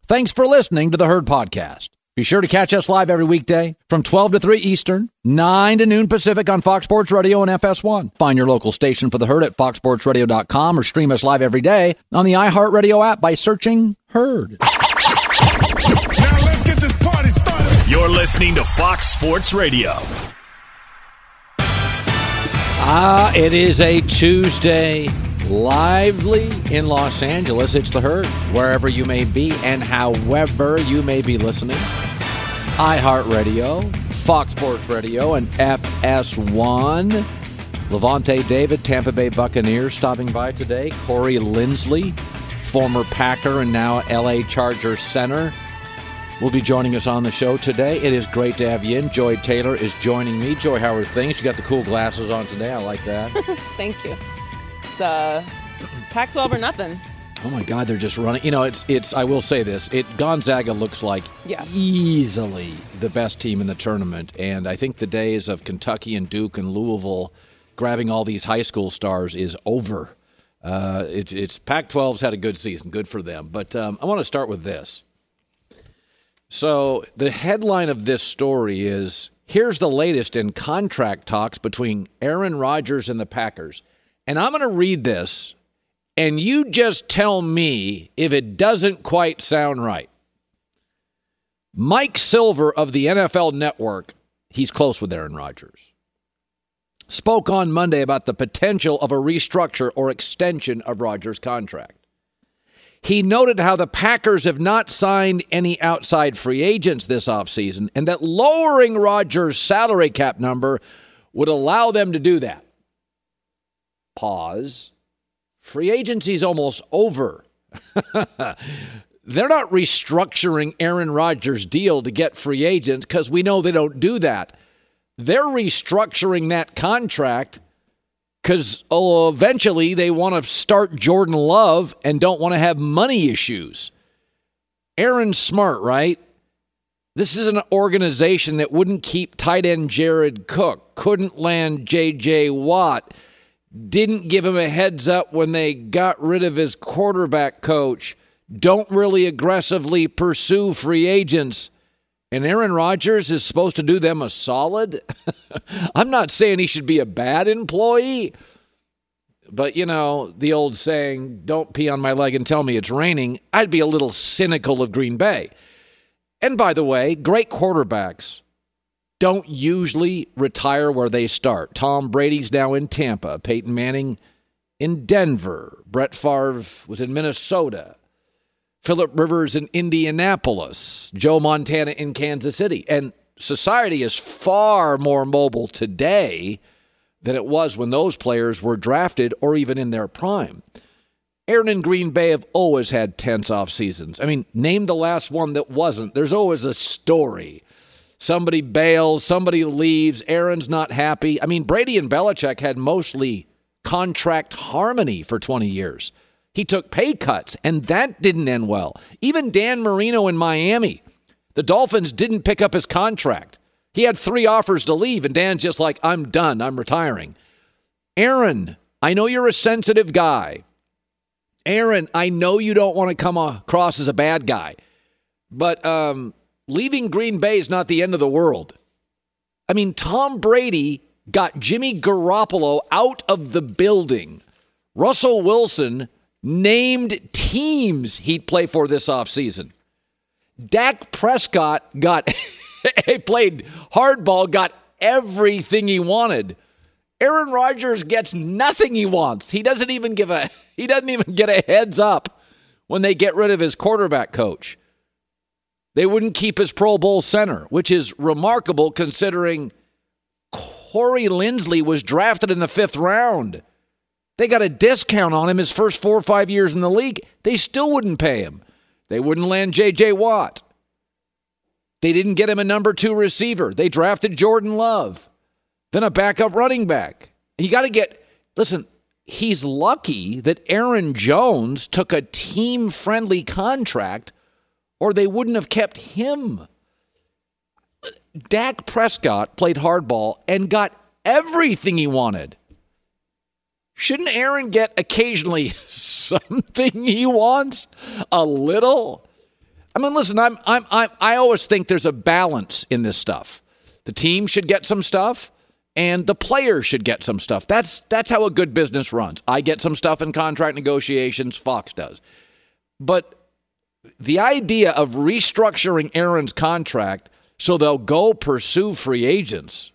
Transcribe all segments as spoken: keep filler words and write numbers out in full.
Thanks for listening to the Herd Podcast. Be sure to catch us live every weekday from twelve to three Eastern, nine to noon Pacific on Fox Sports Radio and F S one. Find your local station for the Herd at fox sports radio dot com or stream us live every day on the iHeartRadio app by searching Herd. Now let's get this party started. You're listening to Fox Sports Radio. Ah, it is a Tuesday, lively in Los Angeles. It's the Herd, wherever you may be and however you may be listening. iHeartRadio, Fox Sports Radio, and F S one. Levante David, Tampa Bay Buccaneers, stopping by today. Corey Linsley, former Packer and now L A Chargers center, will be joining us on the show today. It is great to have you in. Joy Taylor is joining me. Joy, how are things? You got the cool glasses on today. I like that. Thank you. It's uh, Pac twelve or nothing. Oh, my God, they're just running. You know, it's, it's. I will say this. It Gonzaga looks like yeah. easily the best team in the tournament. And I think the days of Kentucky and Duke and Louisville grabbing all these high school stars is over. Uh, it, it's Pac twelve's had a good season. Good for them. But um, I want to start with this. So the headline of this story is, here's the latest in contract talks between Aaron Rodgers and the Packers. And I'm going to read this, and you just tell me if it doesn't quite sound right. Mike Silver of the N F L Network, he's close with Aaron Rodgers, spoke on Monday about the potential of a restructure or extension of Rodgers' contract. He noted how the Packers have not signed any outside free agents this offseason and that lowering Rodgers' salary cap number would allow them to do that. Pause. Free agency's almost over. They're not restructuring Aaron Rodgers' deal to get free agents because we know they don't do that. They're restructuring that contract because oh, eventually they want to start Jordan Love and don't want to have money issues. Aaron's smart, right? This is an organization that wouldn't keep tight end Jared Cook, couldn't land J J Watt, didn't give him a heads up when they got rid of his quarterback coach, don't really aggressively pursue free agents. And Aaron Rodgers is supposed to do them a solid? I'm not saying he should be a bad employee. But, you know, the old saying, don't pee on my leg and tell me it's raining, I'd be a little cynical of Green Bay. And by the way, great quarterbacks don't usually retire where they start. Tom Brady's now in Tampa. Peyton Manning in Denver. Brett Favre was in Minnesota. Phillip Rivers in Indianapolis, Joe Montana in Kansas City. And society is far more mobile today than it was when those players were drafted or even in their prime. Aaron and Green Bay have always had tense off seasons. I mean, name the last one that wasn't. There's always a story. Somebody bails, somebody leaves, Aaron's not happy. I mean, Brady and Belichick had mostly contract harmony for twenty years. He took pay cuts, and that didn't end well. Even Dan Marino in Miami, the Dolphins didn't pick up his contract. He had three offers to leave, and Dan's just like, I'm done. I'm retiring. Aaron, I know you're a sensitive guy. Aaron, I know you don't want to come across as a bad guy. But um, leaving Green Bay is not the end of the world. I mean, Tom Brady got Jimmy Garoppolo out of the building. Russell Wilson named teams he'd play for this offseason. Dak Prescott got, he played hardball, got everything he wanted. Aaron Rodgers gets nothing he wants. He doesn't even give a, he doesn't even get a heads up when they get rid of his quarterback coach. They wouldn't keep his Pro Bowl center, which is remarkable considering Corey Linsley was drafted in the fifth round. They got a discount on him his first four or five years in the league. They still wouldn't pay him. They wouldn't land J J Watt. They didn't get him a number two receiver. They drafted Jordan Love, then a backup running back. You got to get, listen, he's lucky that Aaron Jones took a team-friendly contract or they wouldn't have kept him. Dak Prescott played hardball and got everything he wanted. Shouldn't Aaron get occasionally something he wants? A little? I mean, listen, I'm, I'm, I'm, I always think there's a balance in this stuff. The team should get some stuff, and the players should get some stuff. That's that's how a good business runs. I get some stuff in contract negotiations. Fox does. But the idea of restructuring Aaron's contract so they'll go pursue free agents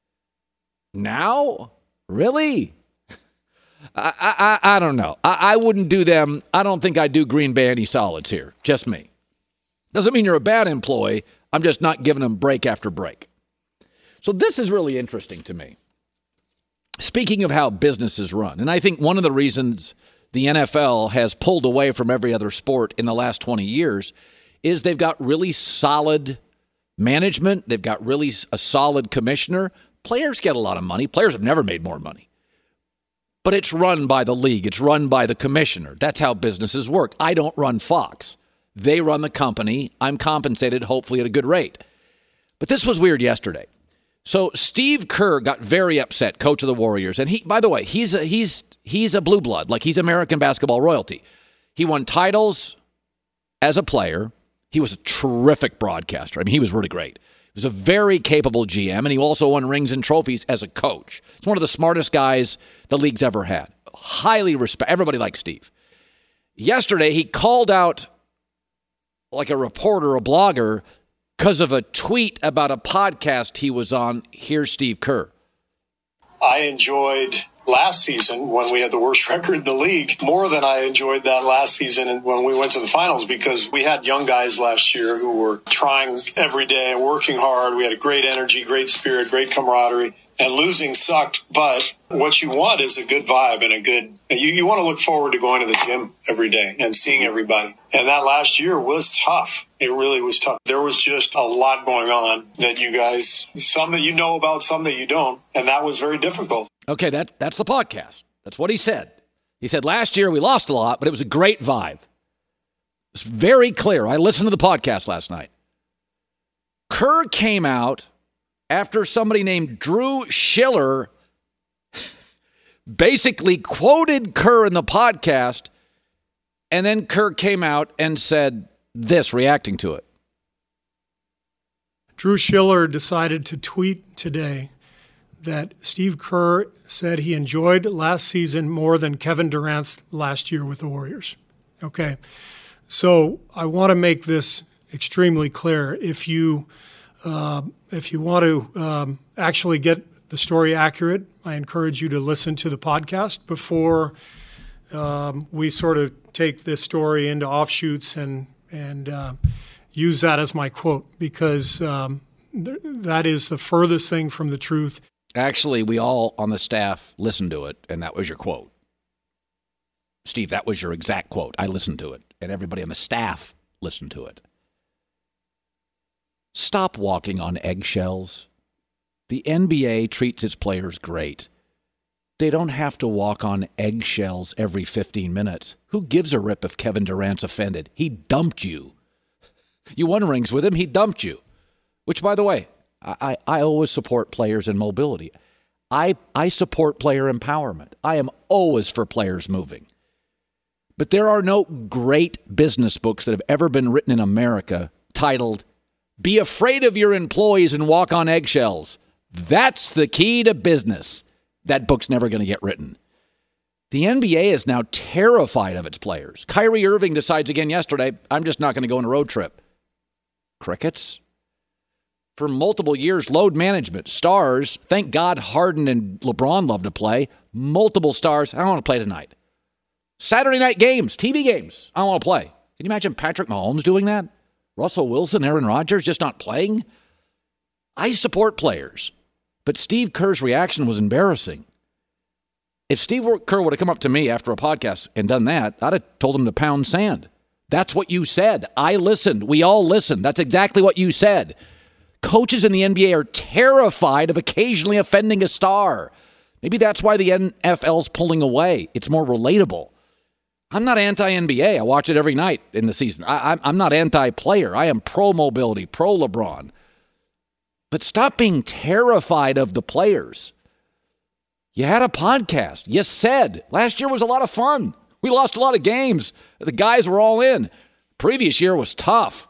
now? Really? I, I, I don't know. I, I wouldn't do them. I don't think I'd do Green Bay any solids here. Just me. Doesn't mean you're a bad employee. I'm just not giving them break after break. So this is really interesting to me. Speaking of how businesses run, and I think one of the reasons the N F L has pulled away from every other sport in the last twenty years is they've got really solid management. They've got really a solid commissioner. Players get a lot of money. Players have never made more money. But it's run by the league. It's run by the commissioner. That's how businesses work. I don't run Fox. They run the company. I'm compensated, hopefully at a good rate. But this was weird yesterday. So Steve Kerr got very upset, coach of the Warriors. And he, by the way, he's a, he's he's a blue blood. Like, he's American basketball royalty. He won titles as a player. He was a terrific broadcaster. I mean, he was really great. He was a very capable G M, and he also won rings and trophies as a coach. He's one of the smartest guys the league's ever had. Highly respect. Everybody likes Steve. Yesterday, he called out like a reporter, a blogger, because of a tweet about a podcast he was on. Here's Steve Kerr. I enjoyed last season when we had the worst record in the league more than I enjoyed that last season when we went to the finals, because we had young guys last year who were trying every day, working hard. We had a great energy, great spirit, great camaraderie. And losing sucked, but what you want is a good vibe and a good, you, you want to look forward to going to the gym every day and seeing everybody. And that last year was tough. It really was tough. There was just a lot going on that you guys, some that you know about, some that you don't. And that was very difficult. Okay, that that's the podcast. That's what he said. He said last year we lost a lot, but it was a great vibe. It's very clear. I listened to the podcast last night. Kerr came out after somebody named Drew Schiller basically quoted Kerr in the podcast, and then Kerr came out and said this, reacting to it. Drew Schiller decided to tweet today that Steve Kerr said he enjoyed last season more than Kevin Durant's last year with the Warriors. Okay, so I want to make this extremely clear. If you uh, if you want to um, actually get the story accurate, I encourage you to listen to the podcast before um, we sort of take this story into offshoots and and uh, use that as my quote, because um, th- that is the furthest thing from the truth. Actually, we all on the staff listened to it, and that was your quote. Steve, that was your exact quote. I listened to it, and everybody on the staff listened to it. Stop walking on eggshells. The N B A treats its players great. They don't have to walk on eggshells every fifteen minutes. Who gives a rip if Kevin Durant's offended? He dumped you. You won rings with him. He dumped you. Which, by the way, I, I always support players in mobility. I, I support player empowerment. I am always for players moving. But there are no great business books that have ever been written in America titled, "Be afraid of your employees and walk on eggshells. That's the key to business." That book's never going to get written. The N B A is now terrified of its players. Kyrie Irving decides again yesterday, I'm just not going to go on a road trip. Crickets? For multiple years, load management. Stars, thank God Harden and LeBron love to play. Multiple stars, I don't want to play tonight. Saturday night games, T V games, I don't want to play. Can you imagine Patrick Mahomes doing that? Russell Wilson, Aaron Rodgers just not playing? I support players, but Steve Kerr's reaction was embarrassing. If Steve Kerr would have come up to me after a podcast and done that, I'd have told him to pound sand. That's what you said. I listened. We all listened. That's exactly what you said. Coaches in the N B A are terrified of occasionally offending a star. Maybe that's why the N F L's pulling away. It's more relatable. I'm not anti-N B A. I watch it every night in the season. I, I'm, I'm not anti-player. I am pro-mobility, pro-LeBron. But stop being terrified of the players. You had a podcast. You said last year was a lot of fun. We lost a lot of games. The guys were all in. Previous year was tough.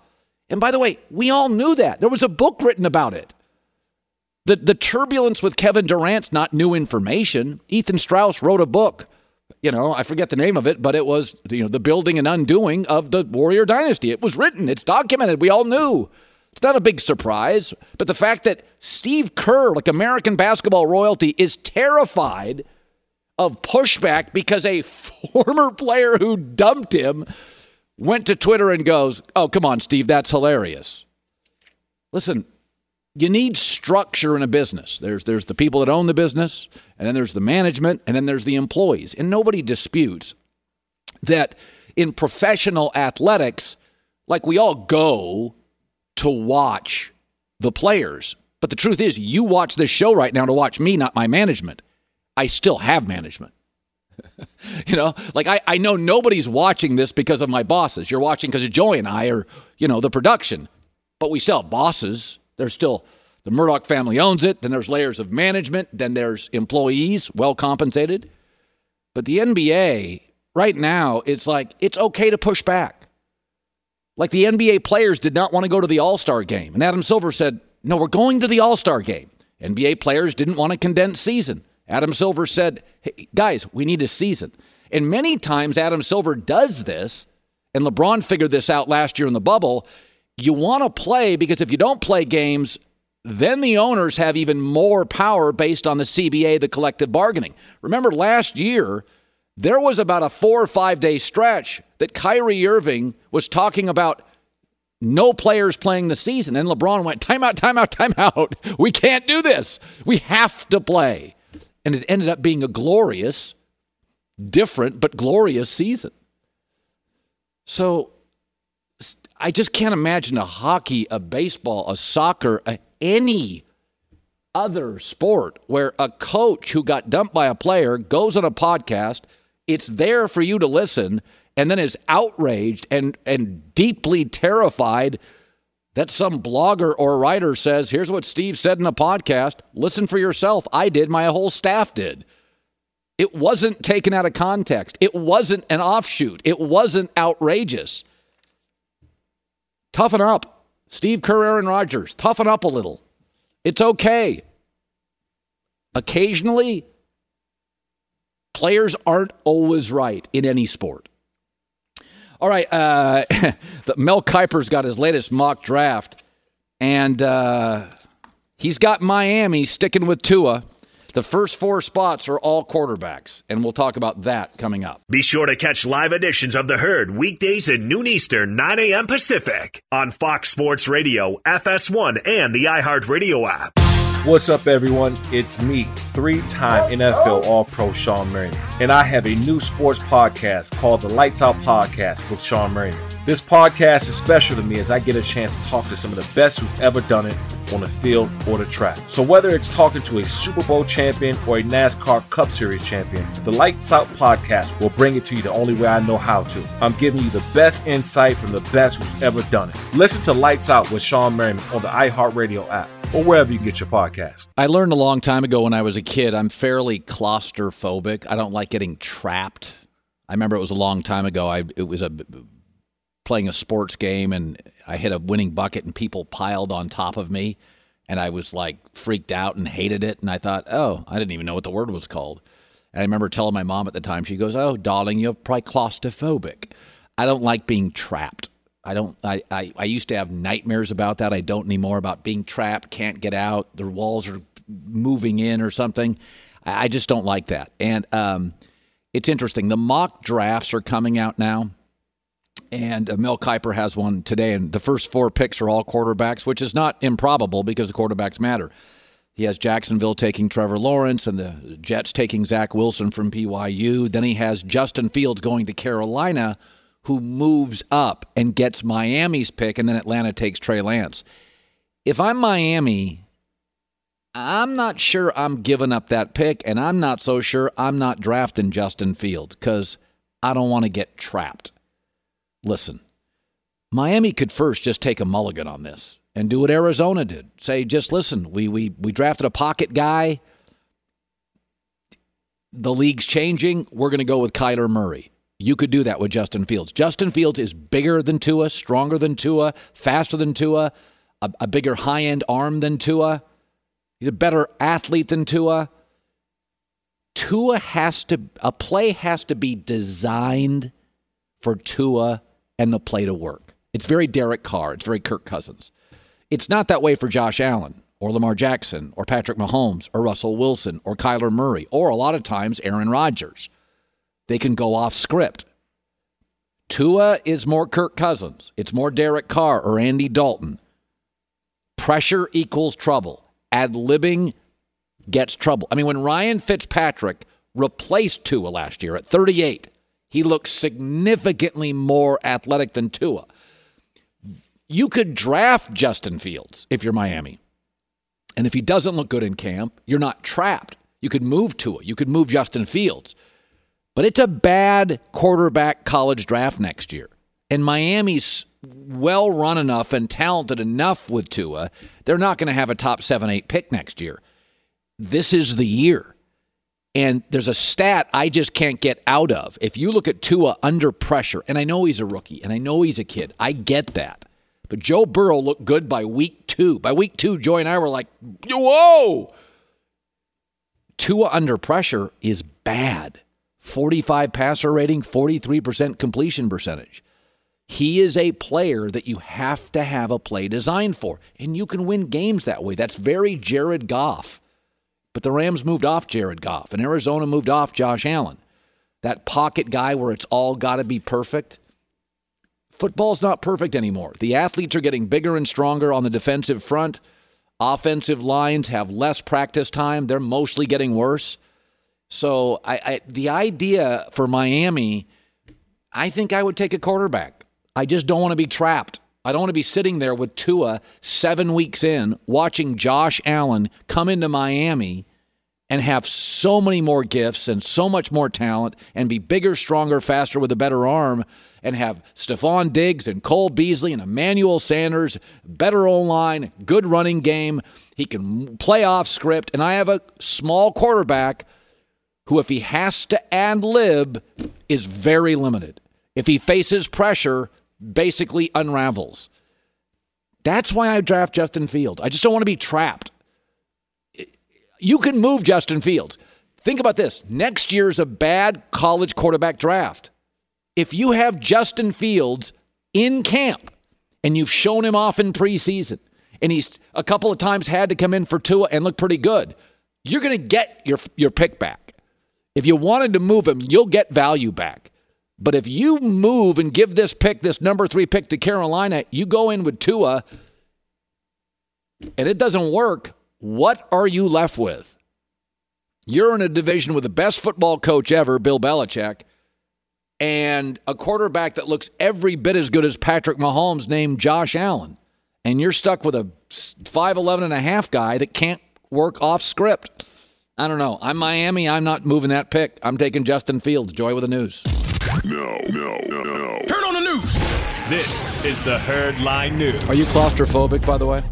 And by the way, we all knew that. There was a book written about it. The, the turbulence with Kevin Durant's not new information. Ethan Strauss wrote a book. You know, I forget the name of it, but it was, you know, The Building and Undoing of the Warrior Dynasty. It was written. It's documented. We all knew. It's not a big surprise. But the fact that Steve Kerr, like American basketball royalty, is terrified of pushback because a former player who dumped him went to Twitter and goes, oh, come on, Steve, that's hilarious. Listen, you need structure in a business. There's there's the people that own the business, and then there's the management, and then there's the employees. And nobody disputes that in professional athletics, like we all go to watch the players. But the truth is, you watch this show right now to watch me, not my management. I still have management. You know, like I, I know nobody's watching this because of my bosses. You're watching because of Joey and I or, you know, the production. But we still have bosses. There's still, the Murdoch family owns it. Then there's layers of management. Then there's employees, well compensated. But the N B A, right now, it's like, it's okay to push back. Like the N B A players did not want to go to the All-Star game. And Adam Silver said, no, we're going to the All-Star game. N B A players didn't want a condensed season. Adam Silver said, hey, guys, we need a season. And many times Adam Silver does this, and LeBron figured this out last year in the bubble. You want to play because if you don't play games, then the owners have even more power based on the C B A, the collective bargaining. Remember last year, there was about a four or five day stretch that Kyrie Irving was talking about no players playing the season. And LeBron went, timeout, timeout, timeout. We can't do this. We have to play. And it ended up being a glorious, different, but glorious season. So I just can't imagine a hockey, a baseball, a soccer, a, any other sport where a coach who got dumped by a player goes on a podcast, it's there for you to listen, and then is outraged and, and deeply terrified that some blogger or writer says, here's what Steve said in a podcast. Listen for yourself. I did. My whole staff did. It wasn't taken out of context. It wasn't an offshoot. It wasn't outrageous. Toughen up. Steve Kerr, Aaron Rodgers, toughen up a little. It's okay. Occasionally, players aren't always right in any sport. All right, uh, the Mel Kiper's got his latest mock draft, and uh, he's got Miami sticking with Tua. The first four spots are all quarterbacks, and we'll talk about that coming up. Be sure to catch live editions of The Herd weekdays at noon Eastern, nine a.m. Pacific on Fox Sports Radio, F S one, and the iHeartRadio app. What's up, everyone? It's me, three-time N F L All-Pro Sean Merriman, and I have a new sports podcast called the Lights Out Podcast with Sean Merriman. This podcast is special to me as I get a chance to talk to some of the best who've ever done it on the field or the track. So whether it's talking to a Super Bowl champion or a NASCAR Cup Series champion, the Lights Out Podcast will bring it to you the only way I know how to. I'm giving you the best insight from the best who's ever done it. Listen to Lights Out with Sean Merriman on the iHeartRadio app or wherever you get your podcast. I learned a long time ago when I was a kid, I'm fairly claustrophobic. I don't like getting trapped. I remember it was a long time ago. I It was a playing a sports game, and I hit a winning bucket, and people piled on top of me, and I was, like, freaked out and hated it, and I thought, oh, I didn't even know what the word was called. And I remember telling my mom at the time, she goes, oh, darling, you're probably claustrophobic. I don't like being trapped. I don't. I, I, I used to have nightmares about that. I don't anymore, about being trapped, can't get out, the walls are moving in or something. I, I just don't like that. And um, it's interesting. The mock drafts are coming out now, and uh, Mel Kiper has one today, and the first four picks are all quarterbacks, which is not improbable because the quarterbacks matter. He has Jacksonville taking Trevor Lawrence and the Jets taking Zach Wilson from B Y U. Then he has Justin Fields going to Carolina, who moves up and gets Miami's pick, and then Atlanta takes Trey Lance. If I'm Miami, I'm not sure I'm giving up that pick, and I'm not so sure I'm not drafting Justin Fields because I don't want to get trapped. Listen, Miami could first just take a mulligan on this and do what Arizona did. Say, just listen, we we we drafted a pocket guy. The league's changing. We're going to go with Kyler Murray. you could do that with Justin Fields. Justin Fields is bigger than Tua, stronger than Tua, faster than Tua, a, a bigger high-end arm than Tua. He's a better athlete than Tua. Tua has to, a play has to be designed for Tua and the play to work. It's very Derek Carr. It's very Kirk Cousins. It's not that way for Josh Allen or Lamar Jackson or Patrick Mahomes or Russell Wilson or Kyler Murray or a lot of times Aaron Rodgers. They can go off script. Tua is more Kirk Cousins. It's more Derek Carr or Andy Dalton. Pressure equals trouble. Ad-libbing gets trouble. I mean, when Ryan Fitzpatrick replaced Tua last year at thirty-eight, he looked significantly more athletic than Tua. You could draft Justin Fields if you're Miami. And if he doesn't look good in camp, you're not trapped. You could move Tua. You could move Justin Fields. But it's a bad quarterback college draft next year. And Miami's well run enough and talented enough with Tua, they're not going to have a top seven, eight pick next year. This is the year. And there's a stat I just can't get out of. If you look at Tua under pressure, and I know he's a rookie, and I know he's a kid. I get that. But Joe Burrow looked good by week two. By week two, Joy and I were like, whoa! Tua under pressure is bad. forty-five passer rating, forty-three percent completion percentage. He is a player that you have to have a play designed for. And you can win games that way. That's very Jared Goff. But the Rams moved off Jared Goff, and Arizona moved off Josh Allen. That pocket guy where it's all got to be perfect. Football's not perfect anymore. The athletes are getting bigger and stronger on the defensive front. Offensive lines have less practice time. They're mostly getting worse. So I, I, the idea for Miami, I think I would take a quarterback. I just don't want to be trapped. I don't want to be sitting there with Tua seven weeks in, watching Josh Allen come into Miami and have so many more gifts and so much more talent and be bigger, stronger, faster with a better arm and have Stephon Diggs and Cole Beasley and Emmanuel Sanders, better O-line, good running game. He can play off script. And I have a small quarterback who, if he has to ad-lib, is very limited. If he faces pressure, basically unravels. That's why I draft Justin Fields. I just don't want to be trapped. You can move Justin Fields. Think about this. Next year's a bad college quarterback draft. If you have Justin Fields in camp and you've shown him off in preseason and he's a couple of times had to come in for Tua and look pretty good, you're going to get your, your pick back. If you wanted to move him, you'll get value back. But if you move and give this pick, this number three pick to Carolina, you go in with Tua, and it doesn't work, what are you left with? You're in a division with the best football coach ever, Bill Belichick, and a quarterback that looks every bit as good as Patrick Mahomes named Josh Allen. And you're stuck with a five eleven and a half guy that can't work off script. I don't know. I'm Miami. I'm not moving that pick. I'm taking Justin Fields. Joy with the news. No, no, no, no. Turn on the news. This is the Herd Line News. Are you claustrophobic, by the way?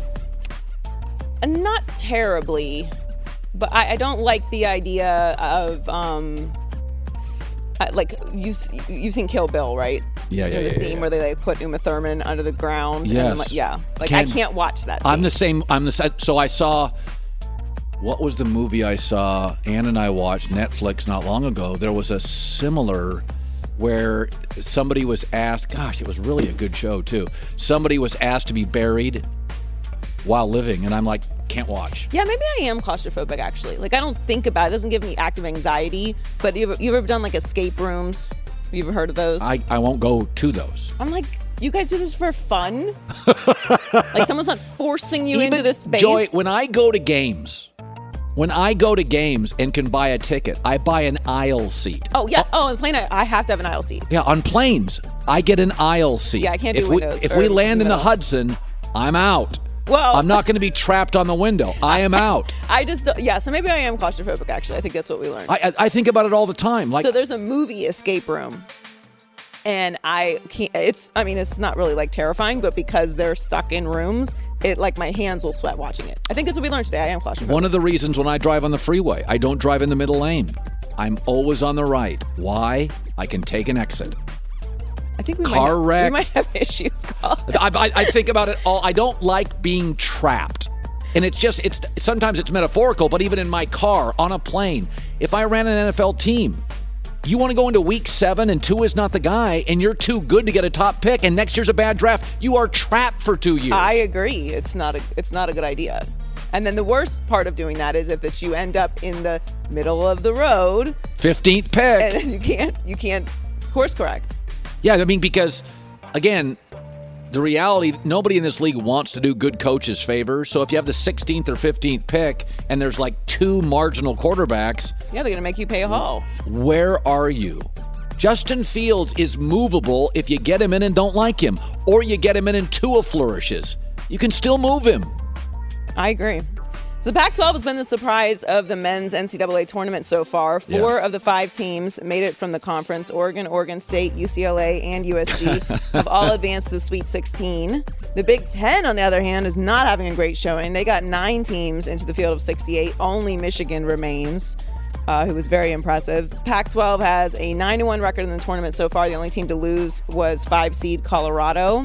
Not terribly, but I, I don't like the idea of um, I, like you've you've seen Kill Bill, right? Yeah, yeah, The yeah, scene yeah. where they like put Uma Thurman under the ground. Yes. And then, like, yeah. Like Can't- I can't watch that scene. I'm the same. I'm the so I saw. What was the movie I saw? Ann and I watched Netflix not long ago. There was a similar where somebody was asked. Gosh, it was really a good show too. Somebody was asked to be buried while living, and I'm like, can't watch. Yeah, maybe I am claustrophobic, actually. Like, I don't think about it. It doesn't give me active anxiety. But you ever, you ever done, like, escape rooms? Have you ever heard of those? I, I won't go to those. I'm like, you guys do this for fun? Like, someone's not forcing you Even, into this space? Joy, when I go to games, when I go to games and can buy a ticket, I buy an aisle seat. Oh, yeah. Oh, on the plane, I, I have to have an aisle seat. Yeah, on planes, I get an aisle seat. Yeah, I can't do if we, windows If or we land in the middle. Hudson, I'm out. Well, I'm not going to be trapped on the window. I am out. I just, don't- yeah, so maybe I am claustrophobic, actually. I think that's what we learned. I, I I think about it all the time. Like, So there's a movie escape room. And I can't, it's, I mean, it's not really like terrifying, but because they're stuck in rooms, it like my hands will sweat watching it. I think that's what we learned today. I am claustrophobic. one of the reasons when I drive on the freeway, I don't drive in the middle lane. I'm always on the right. Why? I can take an exit. I think we Car might, wreck. We might have issues, Colin. I, I, I think about it all. I don't like being trapped. And it's just, it's sometimes it's metaphorical, but even in my car, on a plane, if I ran an N F L team, you want to go into week seven and two is not the guy, and you're too good to get a top pick, and next year's a bad draft, you are trapped for two years. I agree. It's not a it's not a good idea. And then the worst part of doing that is if that you end up in the middle of the road, fifteenth pick, and you can't you can't course correct. Yeah, I mean, because again, the reality, nobody in this league wants to do good coaches favors. So if you have the sixteenth or fifteenth pick and there's like two marginal quarterbacks, yeah, they're going to make you pay a haul. Where are you? Justin Fields is movable if you get him in and don't like him, or you get him in and Tua flourishes. You can still move him. I agree. So the Pac twelve has been the surprise of the men's N C double A tournament so far. Four yeah. of the five teams made it from the conference. Oregon, Oregon State, U C L A, and U S C have all advanced to the Sweet sixteen. The Big Ten, on the other hand, is not having a great showing. They got nine teams into the field of sixty-eight. Only Michigan remains, uh, who was very impressive. Pac twelve has a nine to one record in the tournament so far. The only team to lose was five seed Colorado.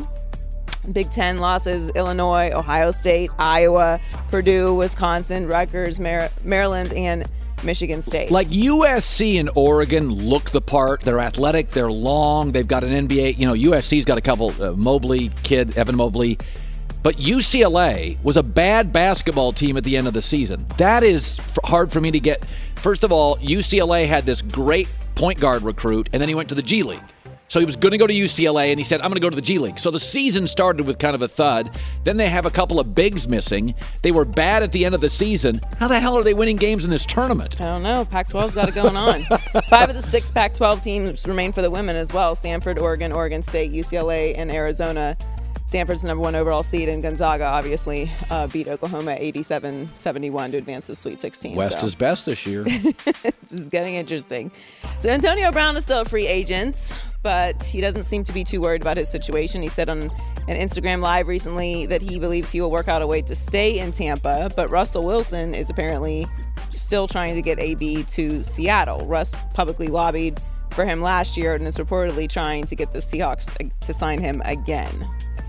Big Ten losses: Illinois, Ohio State, Iowa, Purdue, Wisconsin, Rutgers, Mar- Maryland, and Michigan State. Like U S C and Oregon look the part. They're athletic. They're long. They've got an N B A. You know, U S C's got a couple. Uh, Mobley kid, Evan Mobley. But U C L A was a bad basketball team at the end of the season. That is f- hard for me to get. First of all, U C L A had this great point guard recruit, and then he went to the G League. So he was going to go to U C L A, and he said, I'm going to go to the G League. So the season started with kind of a thud. Then they have a couple of bigs missing. They were bad at the end of the season. How the hell are they winning games in this tournament? I don't know. Pac twelve's got it going on. Five of the six Pac twelve teams remain for the women as well. Stanford, Oregon, Oregon State, U C L A, and Arizona. Stanford's the number one overall seed, and Gonzaga obviously uh, beat Oklahoma eighty-seven seventy-one to advance to the Sweet sixteen. West so. is best this year. This is getting interesting. So Antonio Brown is still a free agent, but he doesn't seem to be too worried about his situation. He said on an Instagram Live recently that he believes he will work out a way to stay in Tampa, but Russell Wilson is apparently still trying to get A B to Seattle. Russ publicly lobbied for him last year and is reportedly trying to get the Seahawks to sign him again.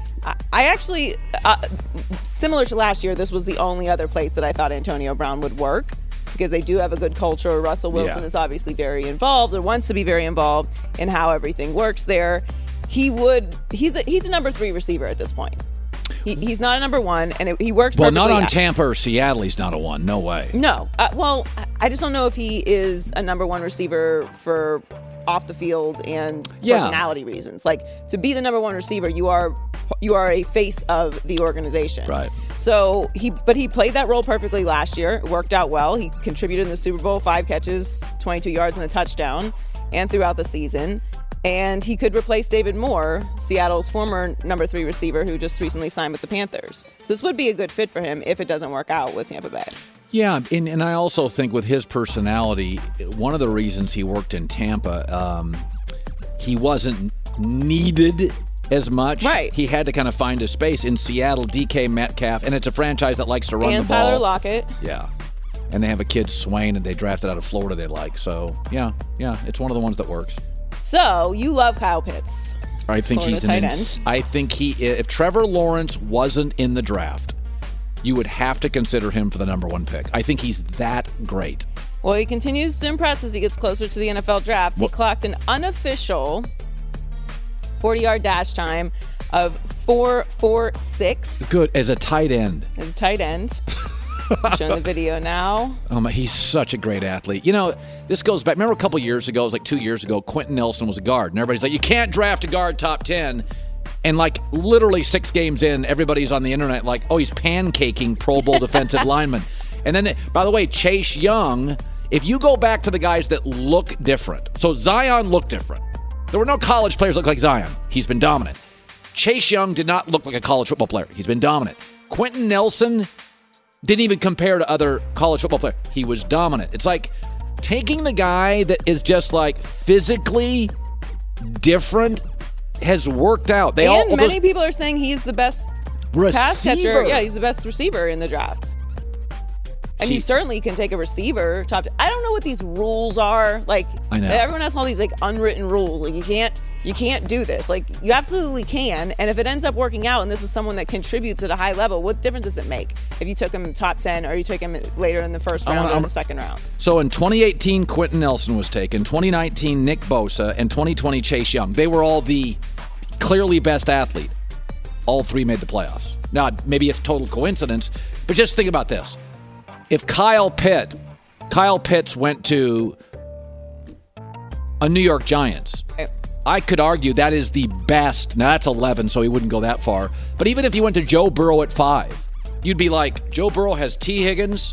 I actually, uh, similar to last year, this was the only other place that I thought Antonio Brown would work because they do have a good culture. Russell Wilson yeah. is obviously very involved or wants to be very involved in how everything works there. He would, he's a, he's a number three receiver at this point. He, he's not a number one, and it, he works well, perfectly. Well, not on Tampa or Seattle, he's not a one. No way. No. Uh, well, I just don't know if he is a number one receiver for off the field and yeah. personality reasons. Like, to be the number one receiver, you are you are a face of the organization. Right. So he, but he played that role perfectly last year. It worked out well. He contributed in the Super Bowl, five catches, twenty-two yards, and a touchdown, and throughout the season. And he could replace David Moore, Seattle's former number three receiver, who just recently signed with the Panthers. So this would be a good fit for him if it doesn't work out with Tampa Bay. Yeah, and, and I also think with his personality, one of the reasons he worked in Tampa, um, he wasn't needed as much. Right. He had to kind of find his space. In Seattle, D K Metcalf, and it's a franchise that likes to run and the ball. And Tyler Lockett. Yeah. And they have a kid, Swain, and they drafted out of Florida they like. So, yeah, yeah, it's one of the ones that works. So, you love Kyle Pitts. I think Florida he's an tight ins- end. I think he if Trevor Lawrence wasn't in the draft, you would have to consider him for the number one pick. I think he's that great. Well, he continues to impress as he gets closer to the N F L draft. He clocked an unofficial forty-yard dash time of four four six. Good as a tight end. As a tight end. I'm showing the video now. Oh my, he's such a great athlete. You know, this goes back. Remember a couple years ago, it was like two years ago, Quentin Nelson was a guard, and everybody's like, you can't draft a guard top ten. And like literally six games in, everybody's on the internet like, oh, he's pancaking Pro Bowl defensive linemen. And then, by the way, Chase Young, if you go back to the guys that look different, so Zion looked different. There were no college players that look like Zion. He's been dominant. Chase Young did not look like a college football player. He's been dominant. Quentin Nelson didn't even compare to other college football players. He was dominant. It's like taking the guy that is just like physically different has worked out. They and all many those, people are saying he's the best receiver. pass catcher. Yeah, he's the best receiver in the draft. And he, you certainly can take a receiver top. To, I don't know what these rules are. Like, I know. Everyone has all these like unwritten rules. Like you can't, you can't do this. Like you absolutely can. And if it ends up working out, and this is someone that contributes at a high level, what difference does it make if you took him top ten or you took him later in the first round wanna, or in the second round? So in twenty eighteen, Quentin Nelson was taken. twenty nineteen, Nick Bosa, and twenty twenty, Chase Young. They were all the clearly best athlete. All three made the playoffs. Now maybe it's total coincidence, but just think about this. If Kyle Pitt, Kyle Pitts went to a New York Giants, I could argue that is the best. Now, that's eleven, so he wouldn't go that far. But even if you went to Joe Burrow at five, you'd be like, Joe Burrow has T. Higgins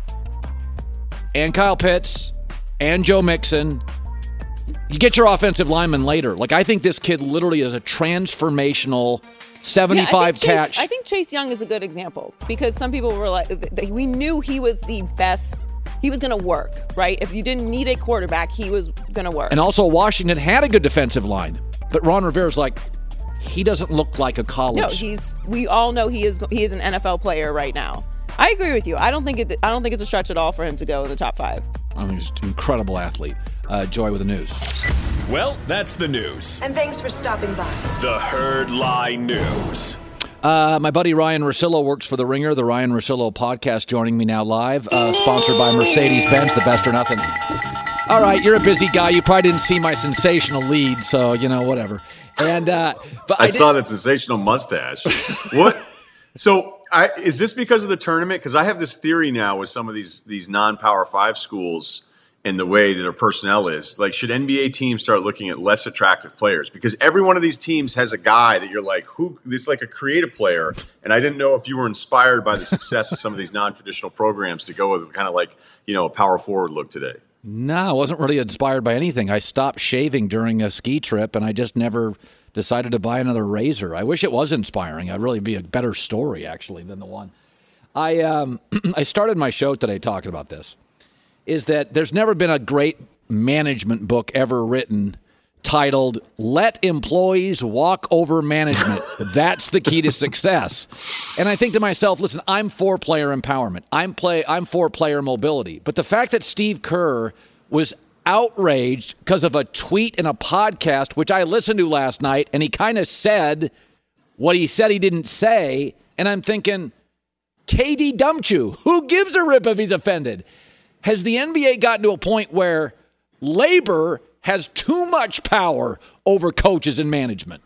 and Kyle Pitts and Joe Mixon. You get your offensive lineman later. Like, I think this kid literally is a transformational seventy-five yeah, I catch. Chase, I think Chase Young is a good example because some people were like, we knew he was the best. He was going to work, right? If you didn't need a quarterback, he was going to work. And also, Washington had a good defensive line, but Ron Rivera's like, he doesn't look like a college. No, he's. We all know he is. He is an N F L player right now. I agree with you. I don't think it. I don't think it's a stretch at all for him to go in the top five. I mean, he's an incredible athlete. Uh, Joy with the news. Well, that's the news. And thanks for stopping by. The Herd Lie News. Uh, my buddy Ryan Russillo works for The Ringer, the Ryan Russillo podcast, joining me now live, uh, sponsored by Mercedes-Benz, the best or nothing. All right, you're a busy guy. You probably didn't see my sensational lead, so, you know, whatever. And uh, but I, I saw that sensational mustache. What? So I, is this because of the tournament? Because I have this theory now with some of these these non-Power Five schools and the way that their personnel is. Like, should N B A teams start looking at less attractive players? Because every one of these teams has a guy that you're like, who? This is like a creative player. And I didn't know if you were inspired by the success of some of these non-traditional programs to go with kind of like, you know, a power forward look today. No, I wasn't really inspired by anything. I stopped shaving during a ski trip, and I just never decided to buy another razor. I wish it was inspiring. I'd really be a better story, actually, than the one. I um, I started my show today talking about this, is that there's never been a great management book ever written titled, Let Employees Walk Over Management. That's the key to success. And I think to myself, listen, I'm for player empowerment. I'm play. I'm for player mobility. But the fact that Steve Kerr was outraged because of a tweet and a podcast, which I listened to last night, and he kind of said what he said he didn't say, and I'm thinking, K D dumped you. Who gives a rip if he's offended? Has the N B A gotten to a point where labor has too much power over coaches and management?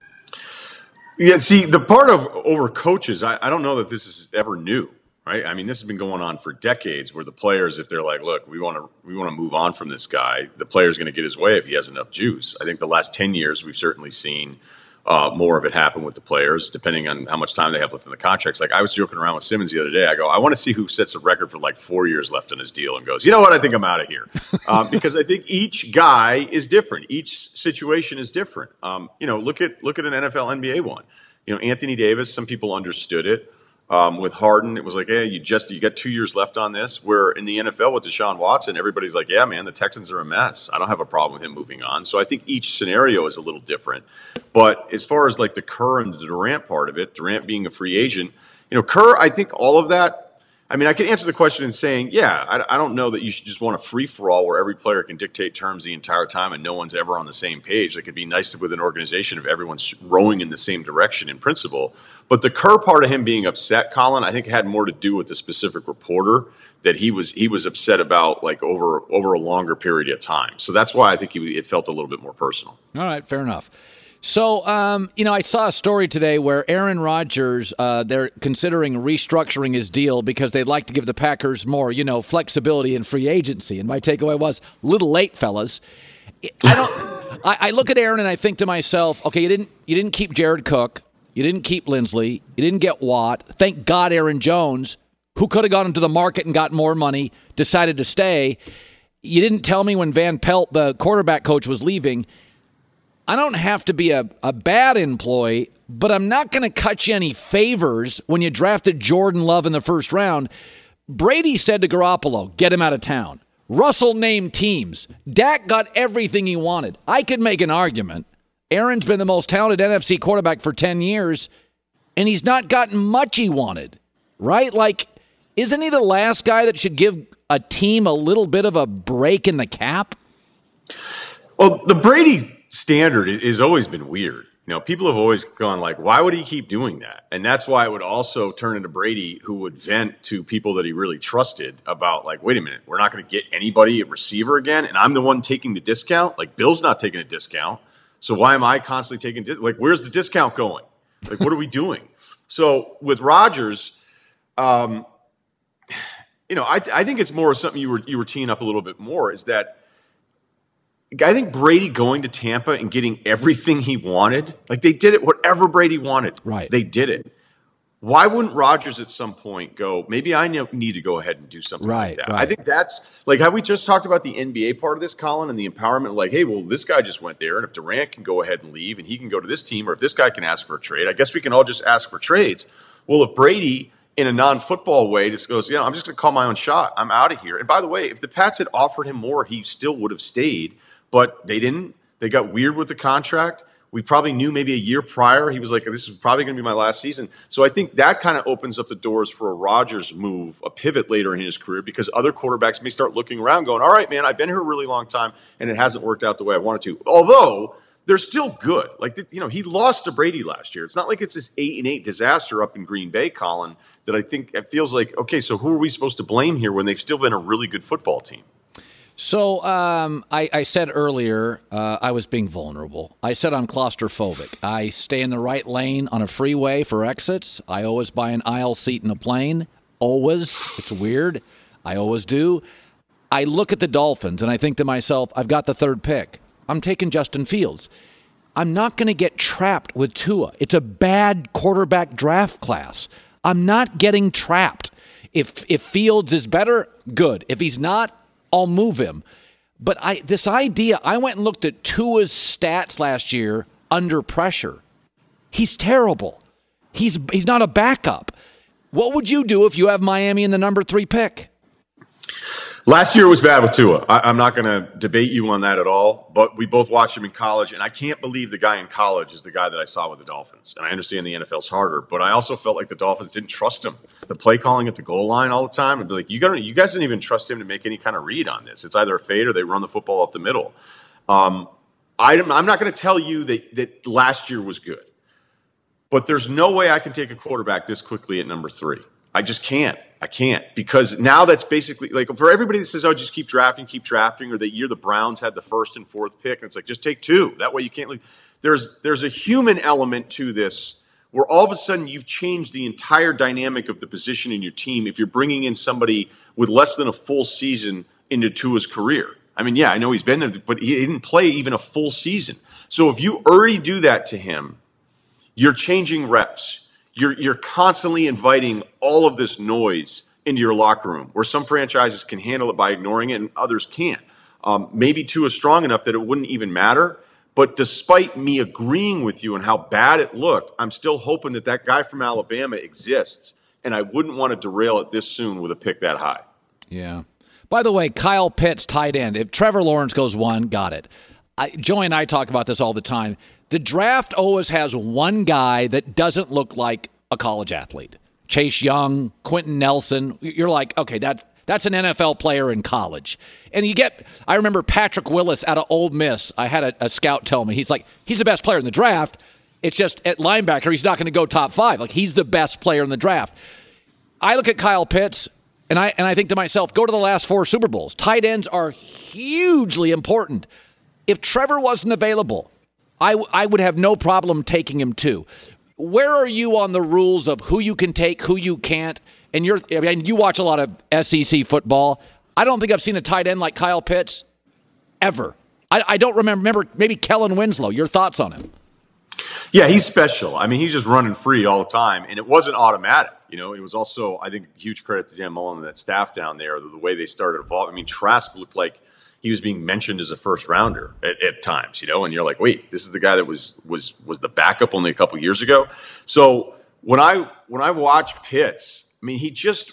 Yeah, see, the part of over coaches, I, I don't know that this is ever new, right? I mean, this has been going on for decades where the players, if they're like, look, we want to we want to move on from this guy, the player's going to get his way if he has enough juice. I think the last ten years, we've certainly seen Uh, more of it happen with the players, depending on how much time they have left in the contracts. Like, I was joking around with Simmons the other day. I go, I want to see who sets a record for like four years left on his deal and goes, you know what? I think I'm out of here. Um, because I think each guy is different. Each situation is different. Um, you know, look at look at an N F L, N B A one. You know, Anthony Davis, some people understood it. Um, with Harden, it was like, hey, you just you got two years left on this. Where in the N F L with Deshaun Watson, everybody's like, yeah, man, the Texans are a mess. I don't have a problem with him moving on. So I think each scenario is a little different. But as far as like the Kerr and the Durant part of it, Durant being a free agent, you know, Kerr, I think all of that. I mean, I can answer the question in saying, yeah, I, I don't know that you should just want a free for all where every player can dictate terms the entire time and no one's ever on the same page. It could be nice with an organization if everyone's rowing in the same direction in principle. But the Kerr part of him being upset, Colin, I think had more to do with the specific reporter that he was he was upset about, like over over a longer period of time. So that's why I think he, it felt a little bit more personal. All right, fair enough. So, um, you know, I saw a story today where Aaron Rodgers, uh, they're considering restructuring his deal because they'd like to give the Packers more, you know, flexibility in free agency. And my takeaway was, little late, fellas. I don't. I, I look at Aaron and I think to myself, okay, you didn't you didn't keep Jared Cook, you didn't keep Lindsley, you didn't get Watt. Thank God Aaron Jones, who could have gone into the market and got more money, decided to stay. You didn't tell me when Van Pelt, the quarterback coach, was leaving. I don't have to be a, a bad employee, but I'm not going to cut you any favors when you drafted Jordan Love in the first round. Brady said to Garoppolo, get him out of town. Russell named teams. Dak got everything he wanted. I could make an argument. Aaron's been the most talented N F C quarterback for ten years, and he's not gotten much he wanted, right? Like, Isn't he the last guy that should give a team a little bit of a break in the cap? Well, the Brady standard has always been weird. You know, people have always gone like, why would he keep doing that? And that's why it would also turn into Brady, who would vent to people that he really trusted about like, wait a minute, we're not going to get anybody at receiver again. And I'm the one taking the discount. Like Bill's not taking a discount. So why am I constantly taking, dis- like, where's the discount going? Like, what are we doing? So with Rodgers, um, you know, I, I think it's more something you were, you were teeing up a little bit more is that I think Brady going to Tampa and getting everything he wanted, like they did it, whatever Brady wanted. Right. They did it. Why wouldn't Rodgers at some point go, maybe I need to go ahead and do something right, like that? Right. I think that's like, have we just talked about the N B A part of this, Colin, and the empowerment? Like, hey, well, this guy just went there. And if Durant can go ahead and leave and he can go to this team, or if this guy can ask for a trade, I guess we can all just ask for trades. Well, if Brady in a non-football way just goes, yeah, I'm just going to call my own shot. I'm out of here. And by the way, if the Pats had offered him more, he still would have stayed. But they didn't. They got weird with the contract. We probably knew maybe a year prior he was like, this is probably going to be my last season. So I think that kind of opens up the doors for a Rodgers move, a pivot later in his career, because other quarterbacks may start looking around going, all right, man, I've been here a really long time, and it hasn't worked out the way I wanted to. Although they're still good. Like, you know, he lost to Brady last year. It's not like it's this eight and eight disaster up in Green Bay, Colin, that I think it feels like, okay, so who are we supposed to blame here when they've still been a really good football team? So um, I, I said earlier uh, I was being vulnerable. I said I'm claustrophobic. I stay in the right lane on a freeway for exits. I always buy an aisle seat in a plane. Always. It's weird. I always do. I look at the Dolphins and I think to myself, I've got the third pick. I'm taking Justin Fields. I'm not going to get trapped with Tua. It's a bad quarterback draft class. I'm not getting trapped. If if Fields is better, good. If he's not, I'll move him. But I this idea, I went and looked at Tua's stats last year under pressure. He's terrible. He's he's not a backup. What would you do if you have Miami in the number three pick? Last year was bad with Tua. I, I'm not going to debate you on that at all, but we both watched him in college, and I can't believe the guy in college is the guy that I saw with the Dolphins. And I understand the N F L's harder, but I also felt like the Dolphins didn't trust him. The play calling at the goal line all the time, I'd be like, you got you guys didn't even trust him to make any kind of read on this. It's either a fade or they run the football up the middle. Um, I, I'm not going to tell you that, that last year was good, but there's no way I can take a quarterback this quickly at number three. I just can't. I can't, because now that's basically like for everybody that says, oh, just keep drafting, keep drafting, or that year the Browns had the first and fourth pick. And it's like, just take two. That way you can't leave. There's, there's a human element to this where all of a sudden you've changed the entire dynamic of the position in your team if you're bringing in somebody with less than a full season into Tua's career. I mean, yeah, I know he's been there, but he didn't play even a full season. So if you already do that to him, you're changing reps. You're you're constantly inviting all of this noise into your locker room, where some franchises can handle it by ignoring it and others can't. Um, maybe Tua is strong enough that it wouldn't even matter. But despite me agreeing with you on how bad it looked, I'm still hoping that that guy from Alabama exists, and I wouldn't want to derail it this soon with a pick that high. Yeah. By the way, Kyle Pitts, tight end. If Trevor Lawrence goes one, got it. I, Joey and I talk about this all the time. The draft always has one guy that doesn't look like a college athlete. Chase Young, Quentin Nelson. You're like, okay, that, that's an N F L player in college. And you get, I remember Patrick Willis out of Ole Miss. I had a, a scout tell me, he's like, he's the best player in the draft. It's just at linebacker, he's not going to go top five. Like, he's the best player in the draft. I look at Kyle Pitts, and I and I think to myself, go to the last four Super Bowls. Tight ends are hugely important. If Trevor wasn't available, I, I would have no problem taking him too. Where are you on the rules of who you can take, who you can't? And you're, I mean, you watch a lot of S E C football. I don't think I've seen a tight end like Kyle Pitts ever. I, I don't remember, remember maybe Kellen Winslow. Your thoughts on him? Yeah, he's special. I mean, he's just running free all the time, and it wasn't automatic. You know, it was also, I think, huge credit to Dan Mullen and that staff down there, the, the way they started evolving. I mean, Trask looked like he was being mentioned as a first rounder at, at times, you know, and you're like, wait, this is the guy that was was was the backup only a couple years ago. So when I when I watch Pitts, I mean, he just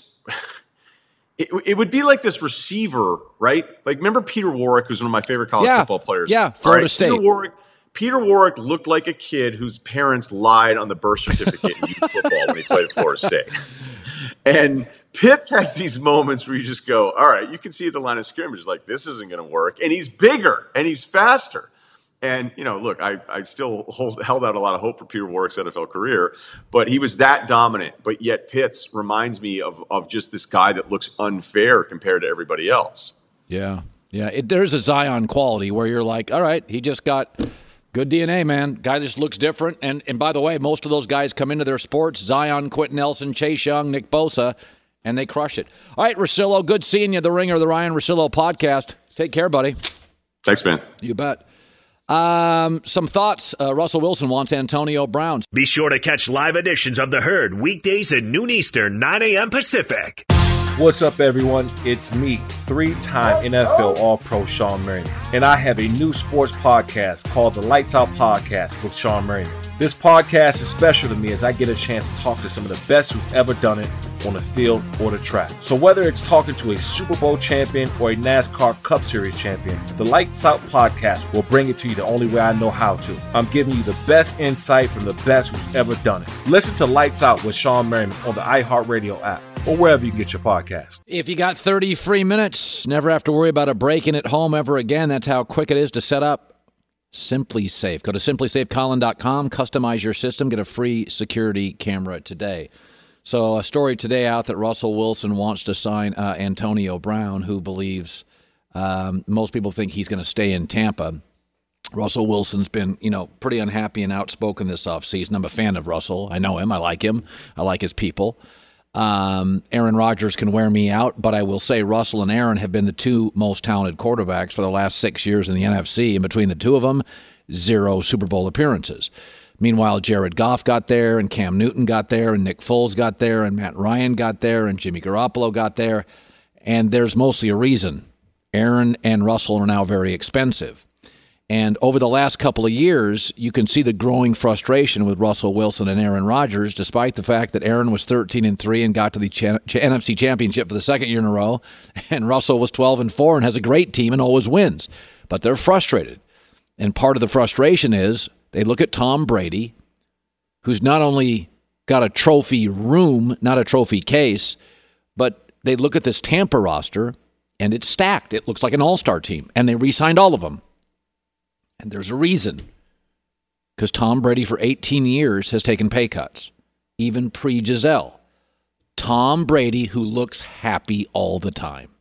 it, it would be like this receiver, right? Like, remember Peter Warrick, who's one of my favorite college yeah. football players? Yeah, Florida right? State. Peter Warrick, Peter Warrick looked like a kid whose parents lied on the birth certificate in youth football when he played at Florida State. And Pitts has these moments where you just go, all right, you can see at the line of scrimmage, like, this isn't going to work. And he's bigger and he's faster. And, you know, look, I, I still hold, held out a lot of hope for Peter Warrick's N F L career, but he was that dominant. But yet Pitts reminds me of, of just this guy that looks unfair compared to everybody else. Yeah, yeah. It, there's a Zion quality where you're like, all right, he just got good D N A, man. Guy just looks different. And, and by the way, most of those guys come into their sports, Zion, Quentin Nelson, Chase Young, Nick Bosa, and they crush it. All right, Russillo, good seeing you, the Ringer, the Ryan Russillo podcast. Take care, buddy. Thanks, man. You bet. Um, some thoughts. Uh, Russell Wilson wants Antonio Brown. Be sure to catch live editions of The Herd weekdays at noon Eastern, nine a.m. Pacific. What's up, everyone? It's me, three-time N F L All-Pro Sean Merriman, and I have a new sports podcast called the Lights Out Podcast with Sean Merriman. This podcast is special to me as I get a chance to talk to some of the best who've ever done it on the field or the track. So whether it's talking to a Super Bowl champion or a NASCAR Cup Series champion, the Lights Out Podcast will bring it to you the only way I know how to. I'm giving you the best insight from the best who's ever done it. Listen to Lights Out with Sean Merriman on the iHeartRadio app or wherever you get your podcast. If you got thirty free minutes, never have to worry about a break-in at home ever again. That's how quick it is to set up SimpliSafe. Go to simply safe colin dot com, customize your system, get a free security camera today. So a story today out that Russell Wilson wants to sign uh, Antonio Brown, who believes um, most people think he's going to stay in Tampa. Russell Wilson's been, you know, pretty unhappy and outspoken this offseason. I'm a fan of Russell. I know him. I like him. I like his people. Um, Aaron Rodgers can wear me out, but I will say Russell and Aaron have been the two most talented quarterbacks for the last six years in the N F C. And between the two of them, zero Super Bowl appearances. Meanwhile, Jared Goff got there, and Cam Newton got there, and Nick Foles got there, and Matt Ryan got there, and Jimmy Garoppolo got there. And there's mostly a reason. Aaron and Russell are now very expensive. And over the last couple of years, you can see the growing frustration with Russell Wilson and Aaron Rodgers, despite the fact that Aaron was thirteen and three and got to the Ch- N F C Championship for the second year in a row, and Russell was twelve and four and has a great team and always wins. But they're frustrated. And part of the frustration is they look at Tom Brady, who's not only got a trophy room, not a trophy case, but they look at this Tampa roster, and it's stacked. It looks like an all-star team, and they re-signed all of them. And there's a reason. Because Tom Brady for eighteen years has taken pay cuts, even pre-Giselle. Tom Brady, who looks happy all the time,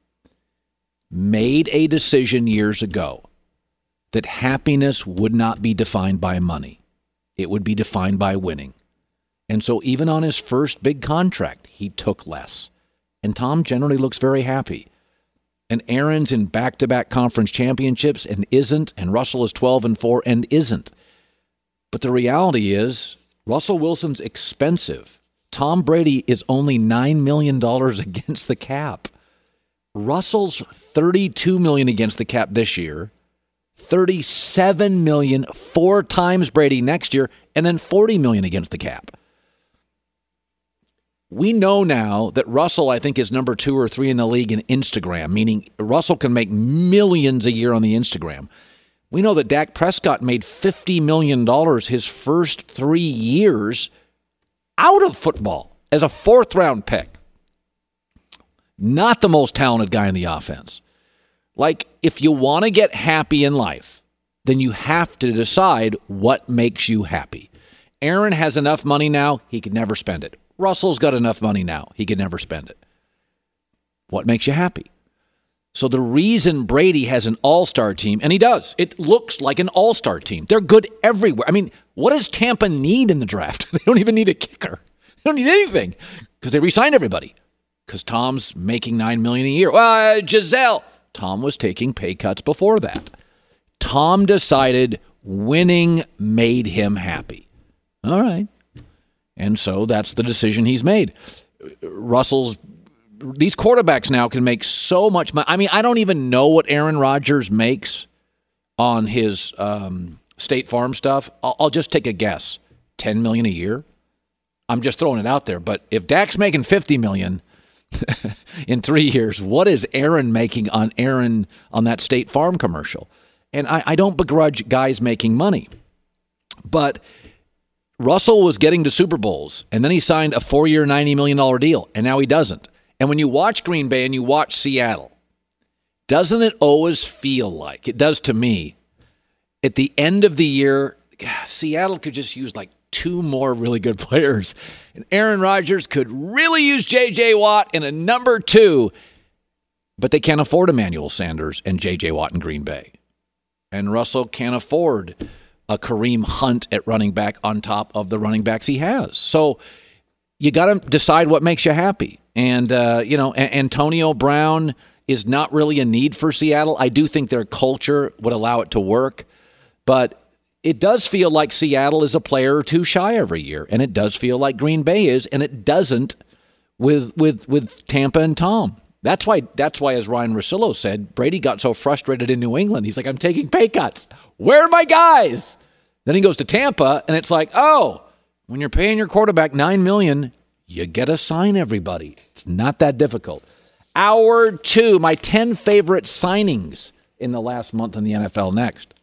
made a decision years ago that happiness would not be defined by money. It would be defined by winning. And so even on his first big contract, he took less. And Tom generally looks very happy. And Aaron's in back-to-back conference championships and isn't, and Russell is twelve and four and isn't. But the reality is, Russell Wilson's expensive. Tom Brady is only nine million dollars against the cap. Russell's thirty-two million dollars against the cap this year, thirty-seven million dollars, four times Brady next year, and then forty million dollars against the cap. We know now that Russell, I think, is number two or three in the league in Instagram, meaning Russell can make millions a year on the Instagram. We know that Dak Prescott made fifty million dollars his first three years out of football as a fourth-round pick. Not the most talented guy in the offense. Like, if you want to get happy in life, then you have to decide what makes you happy. Aaron has enough money now, he could never spend it. Russell's got enough money now. He could never spend it. What makes you happy? So the reason Brady has an all-star team, and he does, it looks like an all-star team. They're good everywhere. I mean, what does Tampa need in the draft? They don't even need a kicker. They don't need anything because they re-signed everybody because Tom's making nine million dollars a year. Well, uh, Giselle. Tom was taking pay cuts before that. Tom decided winning made him happy. All right. And so that's the decision he's made. Russell's, these quarterbacks now can make so much money. I mean, I don't even know what Aaron Rodgers makes on his um, State Farm stuff. I'll, I'll just take a guess. ten million dollars a year? I'm just throwing it out there. But if Dak's making fifty million dollars in three years, what is Aaron making on Aaron on that State Farm commercial? And I, I don't begrudge guys making money. But Russell was getting to Super Bowls, and then he signed a four-year, ninety million dollars deal, and now he doesn't. And when you watch Green Bay and you watch Seattle, doesn't it always feel like, it does to me, at the end of the year, Seattle could just use like two more really good players. And Aaron Rodgers could really use J J. Watt in a number two, but they can't afford Emmanuel Sanders and J J. Watt in Green Bay. And Russell can't afford a Kareem Hunt at running back on top of the running backs he has. So you got to decide what makes you happy. And, uh, you know, a- Antonio Brown is not really a need for Seattle. I do think their culture would allow it to work. But it does feel like Seattle is a player or two shy every year. And it does feel like Green Bay is, and it doesn't with with with Tampa and Tom. That's why, that's why, as Ryan Russillo said, Brady got so frustrated in New England. He's like, I'm taking pay cuts. Where are my guys? Then he goes to Tampa, and it's like, oh, when you're paying your quarterback nine million dollars, you get to sign everybody. It's not that difficult. Hour two, my ten favorite signings in the last month in the N F L next.